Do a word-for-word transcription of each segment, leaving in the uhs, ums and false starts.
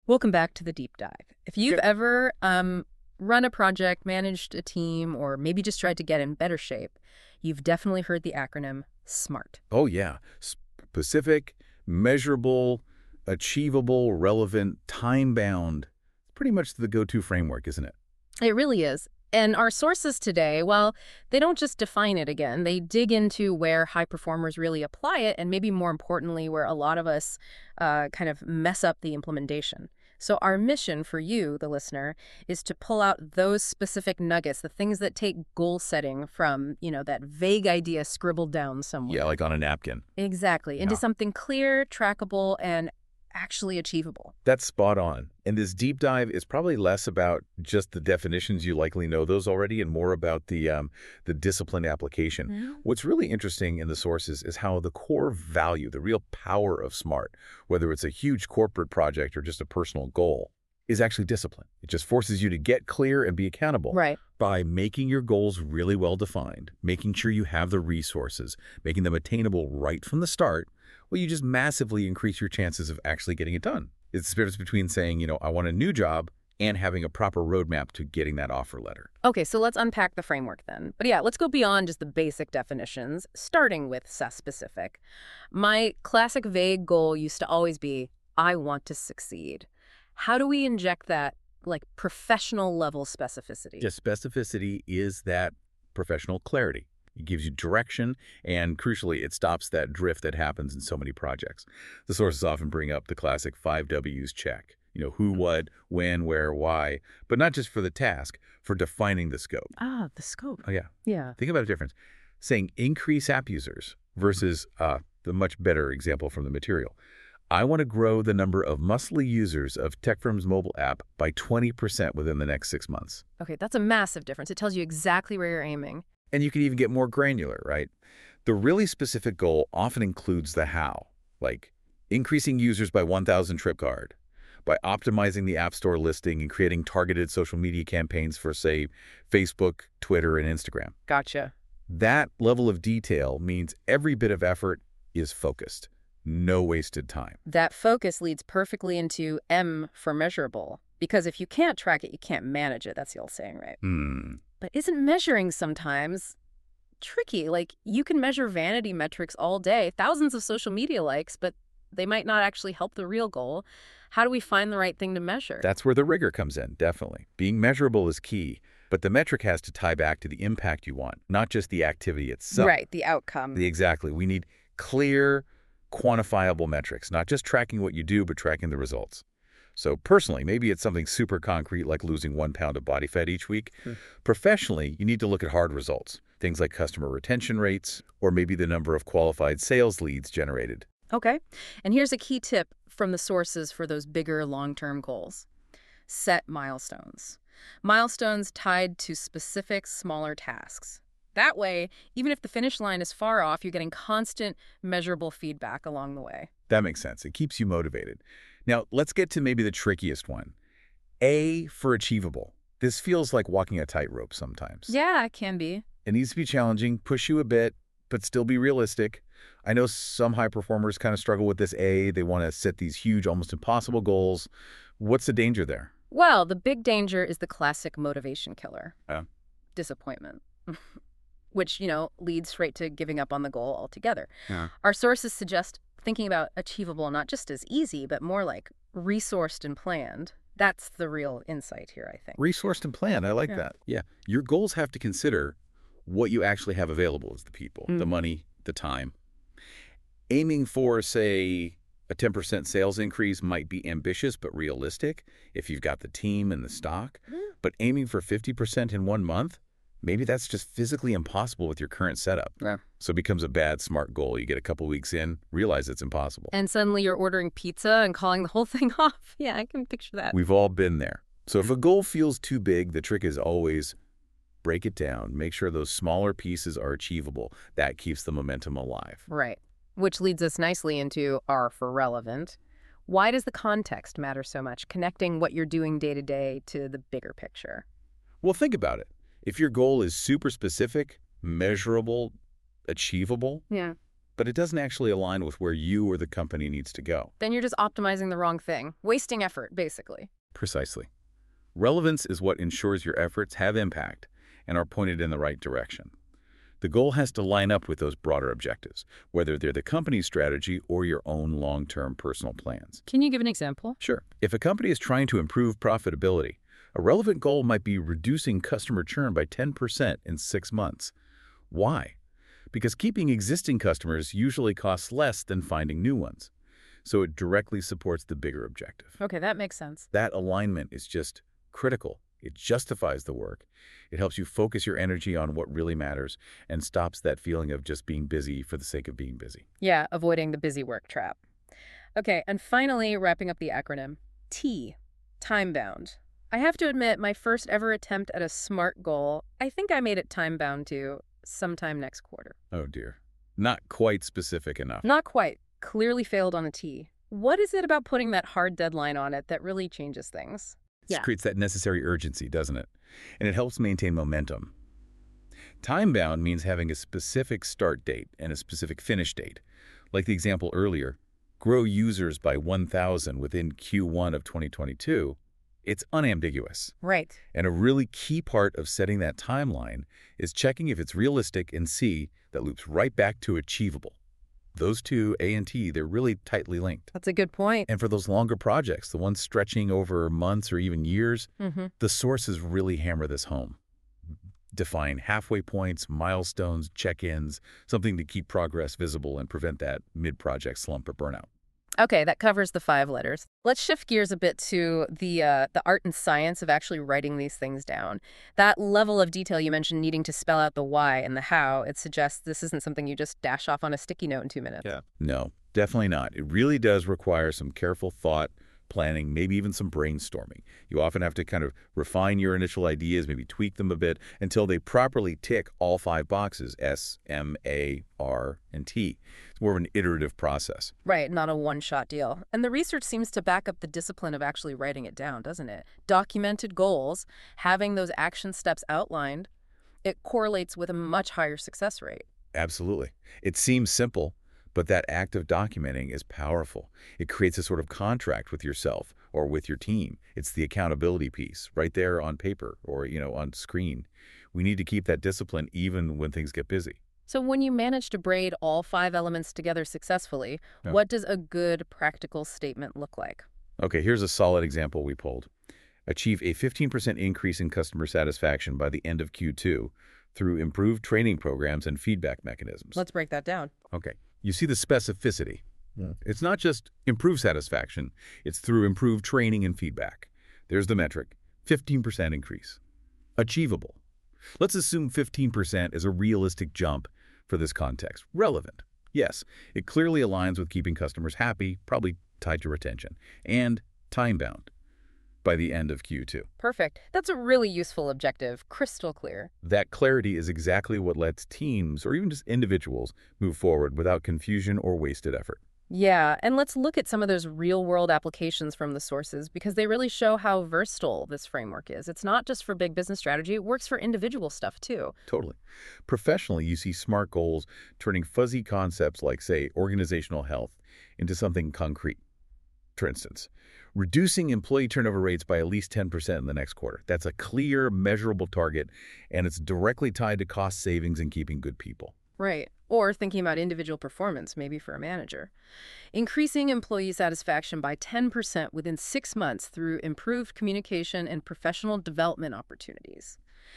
Welcome back to the deep dive. If you've Good. ever um, run a project, managed a team, or maybe just tried to get in better shape, you've definitely heard the acronym SMART. Oh, yeah. Specific, measurable, achievable, relevant, time-bound. Pretty much the go-to framework, isn't it? It really is. And our sources today, well, they don't just define it again. They dig into where high performers really apply it, and maybe more importantly, where a lot of us uh, kind of mess up the implementation. So our mission for you, the listener, is to pull out those specific nuggets, the things that take goal setting from, you know, that vague idea scribbled down somewhere. Yeah, like on a napkin. Exactly. Into Yeah. something clear, trackable, and actually achievable. That's spot on. And this deep dive is probably less about just the definitions, you likely know those already, and more about the um, the disciplined application. Mm-hmm. What's really interesting in the sources is how the core value, the real power of SMART, whether it's a huge corporate project or just a personal goal, is actually discipline. It just forces you to get clear and be accountable. Right. By making your goals really well defined, making sure you have the resources, making them attainable right from the start, well, you just massively increase your chances of actually getting it done. It's the difference between saying, you know, I want a new job and having a proper roadmap to getting that offer letter. Okay, so let's unpack the framework then. But yeah, let's go beyond just the basic definitions, starting with S E S specific. My classic vague goal used to always be, I want to succeed. How do we inject that, like, professional level specificity? Just specificity is that professional clarity. It gives you direction, and crucially, it stops that drift that happens in so many projects. The sources often bring up the classic five W's check. You know, who, what, when, where, why, but not just for the task, for defining the scope. Ah, the scope. Oh, yeah. Yeah. Think about the difference. Saying increase app users versus uh, the much better example from the material. I want to grow the number of monthly users of TechFirm's mobile app by twenty percent within the next six months. Okay, that's a massive difference. It tells you exactly where you're aiming. And you can even get more granular, right? The really specific goal often includes the how, like increasing users by one thousand trip card, by optimizing the App Store listing and creating targeted social media campaigns for, say, Facebook, Twitter, and Instagram. Gotcha. That level of detail means every bit of effort is focused. No wasted time. That focus leads perfectly into M for measurable. Because if you can't track it, you can't manage it. That's the old saying, right? Hmm. But isn't measuring sometimes tricky? Like, you can measure vanity metrics all day, thousands of social media likes, but they might not actually help the real goal. How do we find the right thing to measure? That's where the rigor comes in, definitely. Being measurable is key, but the metric has to tie back to the impact you want, not just the activity itself. Right, the outcome. The, exactly. We need clear, quantifiable metrics, not just tracking what you do, but tracking the results. So personally, maybe it's something super concrete like losing one pound of body fat each week. Hmm. Professionally, you need to look at hard results, things like customer retention rates, or maybe the number of qualified sales leads generated. Okay. And here's a key tip from the sources for those bigger long-term goals. Set milestones. Milestones tied to specific smaller tasks. That way, even if the finish line is far off, you're getting constant, measurable feedback along the way. That makes sense. It keeps you motivated. Now, let's get to maybe the trickiest one. A for achievable. This feels like walking a tightrope sometimes. Yeah, it can be. It needs to be challenging, push you a bit, but still be realistic. I know some high performers kind of struggle with this A. They want to set these huge, almost impossible goals. What's the danger there? Well, the big danger is the classic motivation killer. Yeah. Disappointment. Which, you know, leads straight to giving up on the goal altogether. Yeah. Our sources suggest thinking about achievable not just as easy, but more like resourced and planned. That's the real insight here, I think. Resourced and planned. I like Yeah. that. Yeah. Your goals have to consider what you actually have available as the people, Mm. the money, the time. Aiming for, say, a ten percent sales increase might be ambitious but realistic if you've got the team and the stock. Mm. But aiming for fifty percent in one month, maybe that's just physically impossible with your current setup. Yeah. So it becomes a bad, smart goal. You get a couple weeks in, realize it's impossible. And suddenly you're ordering pizza and calling the whole thing off. Yeah, I can picture that. We've all been there. So if a goal feels too big, the trick is always break it down. Make sure those smaller pieces are achievable. That keeps the momentum alive. Right. Which leads us nicely into R for relevant. Why does the context matter so much, connecting what you're doing day to day to the bigger picture? Well, think about it. If your goal is super specific, measurable, achievable, Yeah. but it doesn't actually align with where you or the company needs to go. Then you're just optimizing the wrong thing, wasting effort, basically. Precisely. Relevance is what ensures your efforts have impact and are pointed in the right direction. The goal has to line up with those broader objectives, whether they're the company's strategy or your own long-term personal plans. Can you give an example? Sure. If a company is trying to improve profitability, a relevant goal might be reducing customer churn by ten percent in six months. Why? Because keeping existing customers usually costs less than finding new ones. So it directly supports the bigger objective. Okay, that makes sense. That alignment is just critical. It justifies the work. It helps you focus your energy on what really matters and stops that feeling of just being busy for the sake of being busy. Yeah, avoiding the busy work trap. Okay, and finally, wrapping up the acronym. T, time-bound. I have to admit, my first ever attempt at a SMART goal, I think I made it time-bound to sometime next quarter. Oh dear. Not quite specific enough. Not quite. Clearly failed on a T. What is it about putting that hard deadline on it that really changes things? It Yeah. creates that necessary urgency, doesn't it? And it helps maintain momentum. Time-bound means having a specific start date and a specific finish date. Like the example earlier, grow users by one thousand within Q one of twenty twenty-two. It's unambiguous. Right. And a really key part of setting that timeline is checking if it's realistic and C, that loops right back to achievable. Those two, A and T, they're really tightly linked. That's a good point. And for those longer projects, the ones stretching over months or even years, Mm-hmm. the sources really hammer this home. Define halfway points, milestones, check-ins, something to keep progress visible and prevent that mid-project slump or burnout. Okay, that covers the five letters. Let's shift gears a bit to the uh, the art and science of actually writing these things down. That level of detail you mentioned, needing to spell out the why and the how, it suggests this isn't something you just dash off on a sticky note in two minutes. Yeah. No, definitely not. It really does require some careful thought, planning, maybe even some brainstorming. You often have to kind of refine your initial ideas, maybe tweak them a bit until they properly tick all five boxes, S, M, A, R, and T. It's more of an iterative process. Right, not a one-shot deal. And the research seems to back up the discipline of actually writing it down, doesn't it? Documented goals, having those action steps outlined, it correlates with a much higher success rate. Absolutely. It seems simple, but that act of documenting is powerful. It creates a sort of contract with yourself or with your team. It's the accountability piece right there on paper or, you know, on screen. We need to keep that discipline even when things get busy. So when you manage to braid all five elements together successfully, Yeah. what does a good practical statement look like? Okay, here's a solid example we pulled. Achieve a fifteen percent increase in customer satisfaction by the end of Q two through improved training programs and feedback mechanisms. Let's break that down. Okay. You see the specificity. Yeah. It's not just improved satisfaction. It's through improved training and feedback. There's the metric, fifteen percent increase. Achievable. Let's assume fifteen percent is a realistic jump for this context. Relevant. Yes, it clearly aligns with keeping customers happy, probably tied to retention, and time-bound by the end of Q two. Perfect. That's a really useful objective, crystal clear. That clarity is exactly what lets teams, or even just individuals, move forward without confusion or wasted effort. Yeah, and let's look at some of those real-world applications from the sources because they really show how versatile this framework is. It's not just for big business strategy, it works for individual stuff too. Totally. Professionally, you see SMART goals turning fuzzy concepts like, say, organizational health into something concrete. For instance, reducing employee turnover rates by at least ten percent in the next quarter. That's a clear, measurable target, and it's directly tied to cost savings and keeping good people. Right. Or thinking about individual performance, maybe for a manager. Increasing employee satisfaction by ten percent within six months through improved communication and professional development opportunities.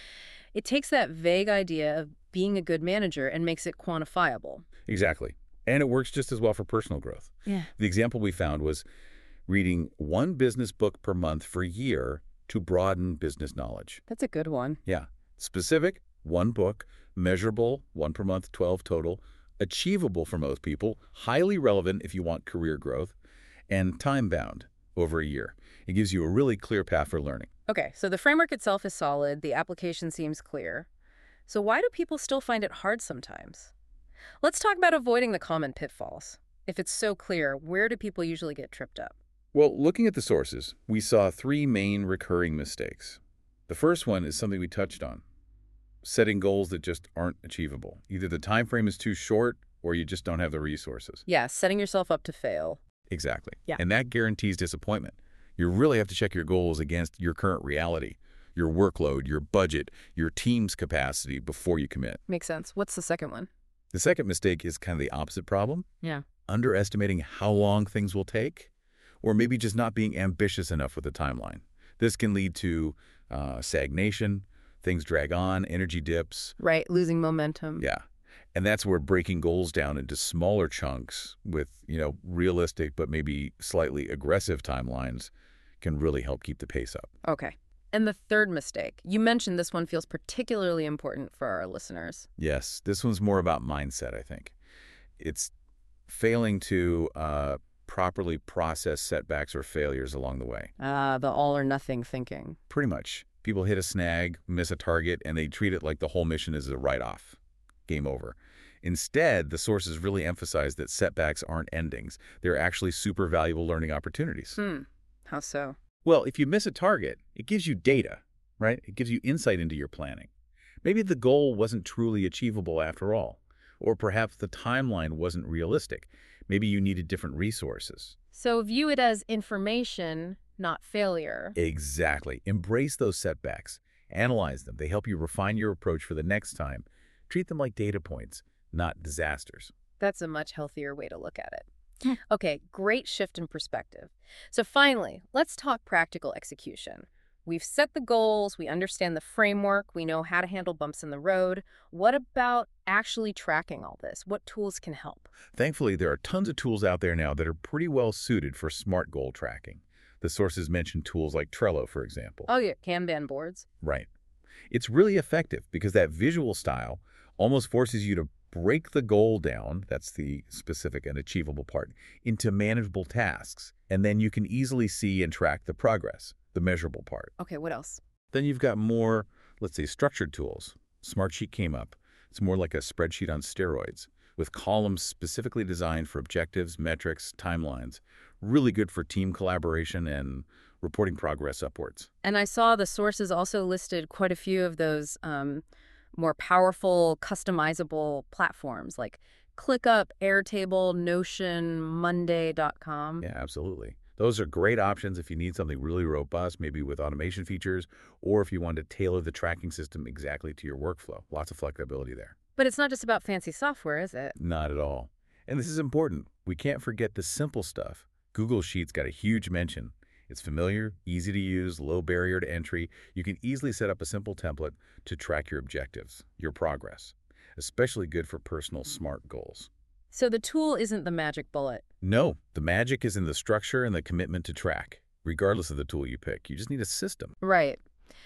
It takes that vague idea of being a good manager and makes it quantifiable. Exactly. And it works just as well for personal growth. Yeah. The example we found was reading one business book per month for a year to broaden business knowledge. That's a good one. Yeah. Specific, one book. Measurable, one per month, twelve total. Achievable for most people. Highly relevant if you want career growth. And time-bound, over a year. It gives you a really clear path for learning. Okay, so the framework itself is solid. The application seems clear. So why do people still find it hard sometimes? Let's talk about avoiding the common pitfalls. If it's so clear, where do people usually get tripped up? Well, looking at the sources, we saw three main recurring mistakes. The first one is something we touched on. Setting goals that just aren't achievable. Either the time frame is too short or you just don't have the resources. Yeah, setting yourself up to fail. Exactly. Yeah. And that guarantees disappointment. You really have to check your goals against your current reality, your workload, your budget, your team's capacity before you commit. Makes sense. What's the second one? The second mistake is kind of the opposite problem. Yeah. Underestimating how long things will take, or maybe just not being ambitious enough with the timeline. This can lead to uh, stagnation, things drag on, energy dips. Right, losing momentum. Yeah. And that's where breaking goals down into smaller chunks with, you know, realistic but maybe slightly aggressive timelines can really help keep the pace up. Okay. And the third mistake, you mentioned this one feels particularly important for our listeners. Yes, this one's more about mindset, I think. It's failing to uh, properly process setbacks or failures along the way. Ah, the all or nothing thinking. Pretty much. People hit a snag, miss a target, and they treat it like the whole mission is a write-off. Game over. Instead, the sources really emphasize that setbacks aren't endings. They're actually super valuable learning opportunities. Hmm. How so? Well, if you miss a target, it gives you data, right? It gives you insight into your planning. Maybe the goal wasn't truly achievable after all, or perhaps the timeline wasn't realistic. Maybe you needed different resources. So view it as information, not failure. Exactly. Embrace those setbacks. Analyze them. They help you refine your approach for the next time. Treat them like data points, not disasters. That's a much healthier way to look at it. Okay, great shift in perspective. So finally, let's talk practical execution. We've set the goals, we understand the framework, we know how to handle bumps in the road. What about actually tracking all this? What tools can help? Thankfully, there are tons of tools out there now that are pretty well suited for SMART goal tracking. The sources mention tools like Trello, for example. Oh yeah, Kanban boards. Right. It's really effective because that visual style almost forces you to break the goal down, that's the specific and achievable part, into manageable tasks. And then you can easily see and track the progress, the measurable part. Okay, what else? Then you've got more, let's say, structured tools. Smartsheet came up. It's more like a spreadsheet on steroids, with columns specifically designed for objectives, metrics, timelines. Really good for team collaboration and reporting progress upwards. And I saw the sources also listed quite a few of those um, more powerful, customizable platforms like ClickUp, Airtable, Notion, Monday dot com. Yeah, absolutely. Those are great options if you need something really robust, maybe with automation features, or if you want to tailor the tracking system exactly to your workflow. Lots of flexibility there. But it's not just about fancy software, is it? Not at all. And this is important. We can't forget the simple stuff. Google Sheets got a huge mention. It's familiar, easy to use, low barrier to entry. You can easily set up a simple template to track your objectives, your progress. Especially good for personal SMART goals. So the tool isn't the magic bullet. No, the magic is in the structure and the commitment to track, regardless of the tool you pick. You just need a system. Right.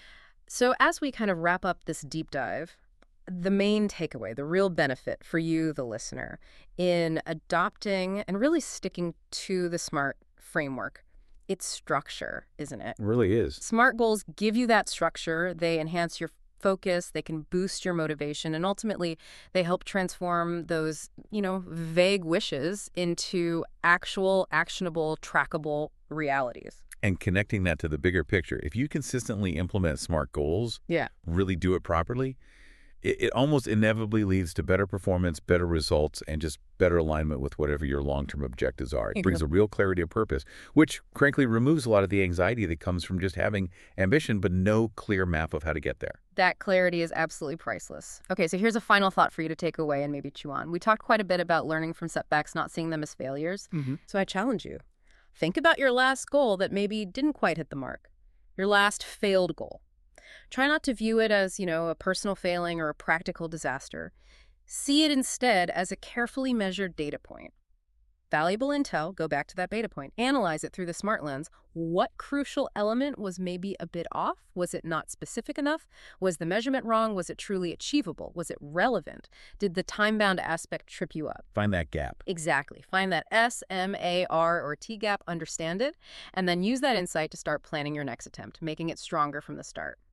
So as we kind of wrap up this deep dive, the main takeaway, the real benefit for you, the listener, in adopting and really sticking to the SMART framework, it's structure, isn't it? It really is. SMART goals give you that structure. They enhance your focus, they can boost your motivation, and ultimately they help transform those, you know, vague wishes into actual, actionable, trackable realities. And connecting that to the bigger picture, if you consistently implement SMART goals, Yeah. really do it properly, it, it almost inevitably leads to better performance, better results, and just better alignment with whatever your long-term objectives are. It brings a real clarity of purpose, which frankly removes a lot of the anxiety that comes from just having ambition but no clear map of how to get there. That clarity is absolutely priceless. Okay, so here's a final thought for you to take away and maybe chew on. We talked quite a bit about learning from setbacks, not seeing them as failures. Mm-hmm. So I challenge you. Think about your last goal that maybe didn't quite hit the mark. Your last failed goal. Try not to view it as, you know, a personal failing or a practical disaster. See it instead as a carefully measured data point. Valuable intel, go back to that beta point. Analyze it through the SMART lens. What crucial element was maybe a bit off? Was it not specific enough? Was the measurement wrong? Was it truly achievable? Was it relevant? Did the time-bound aspect trip you up? Find that gap. Exactly. Find that S, M, A, R, or T gap, understand it, and then use that insight to start planning your next attempt, making it stronger from the start.